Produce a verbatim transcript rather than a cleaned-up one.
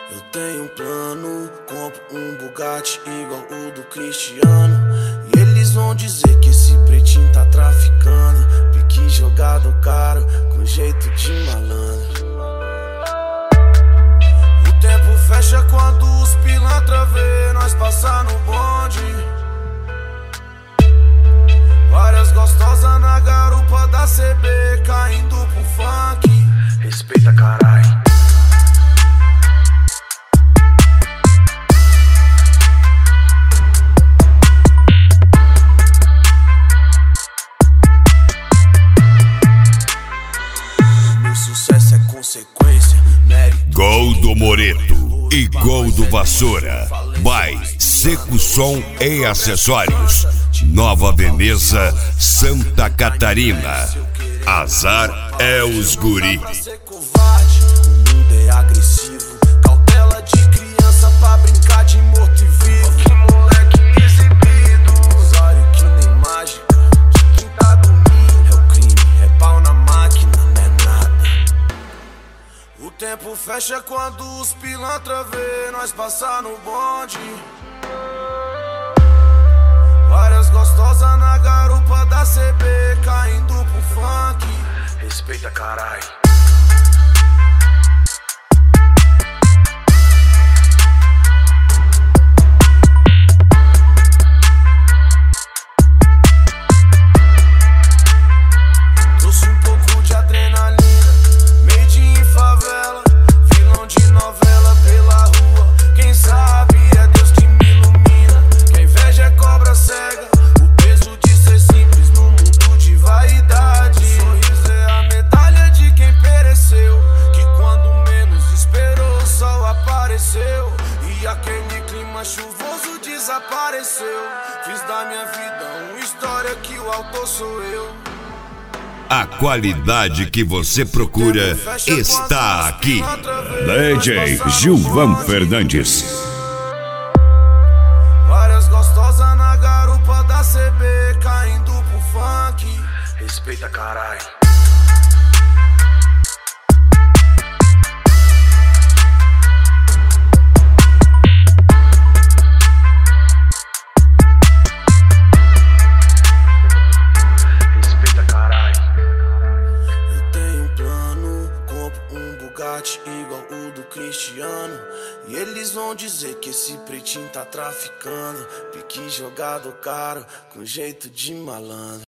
Eu tenho um plano, compro um Bugatti igual o do Cristiano. E eles vão dizer que esse pretinho tá traficando. Pique jogado caro, com jeito de malandro. O tempo fecha quando os pilantra vê nós passar no bonde. Várias gostosas na garupa da C B, caindo pro funk. Respeita, carai. Meu sucesso é consequência, mérito. Gol do Moreto e gol do Vassoura. By Seco Som e Acessórios, Nova Veneza, Santa Catarina. Azar é os guri. O mundo é agressivo, cautela de criança pra brincar de morto e vivo. Que moleque exibido, usuário que nem mágica, de quem tá dormindo. É o crime, é pau na máquina, não é nada. O tempo fecha quando os pilantra vê nós passar no bonde. Várias gostosas na garupa da C B, caindo pro funk. Respeita, carai. Trouxe um pouco de adrenalina, made in favela, vilão de novela pela rua. Quem sabe é Deus que me ilumina. Quem inveja é cobra cega, o peso de ser simples no mundo de vaidade. O sorriso é a medalha de quem pereceu, que quando menos esperou o sol apareceu. E aquele clima chuvoso desapareceu. Fiz da minha vida uma história que o autor sou eu. A qualidade que você procura está aqui. D J Gilvan Fernandes. Várias gostosas na garupa da C B, caindo pro funk. Respeita, carai. Respeita, carai. Eu tenho um plano, compro um Bugatti igual o do Cristiano. E eles vão dizer que esse pretinho tá traficando. Pique jogado caro, com jeito de malandro.